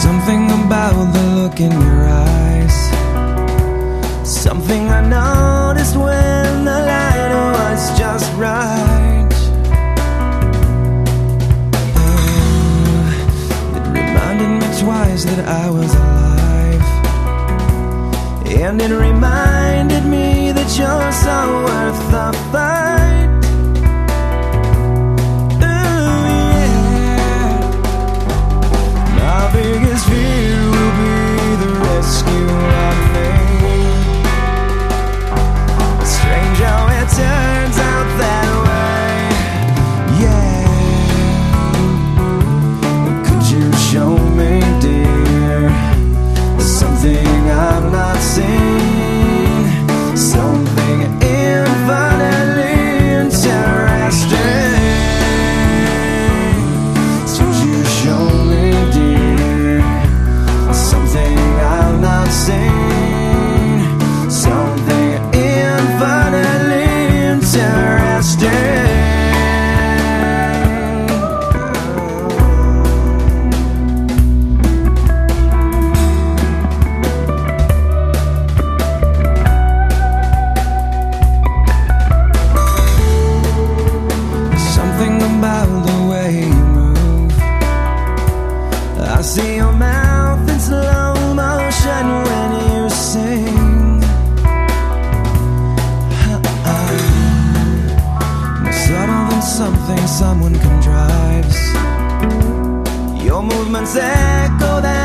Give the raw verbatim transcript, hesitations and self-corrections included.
Something about the look in your eyes, something I noticed when the light was just right. Oh, it reminded me twice that I was alive, and it reminded me that you're so worth the fight. Ooh, yeah. My biggest fear will be the rescue of me. Strange how it turns out that way. Yeah. Could you show me, dear, something I've not seen, something infinitely interesting? Could you show me, dear, something I've not seen, something infinitely interesting? Something about the way you move. I see your mouth in slow motion when you sing. More subtle than something someone contrives. Your movements echo that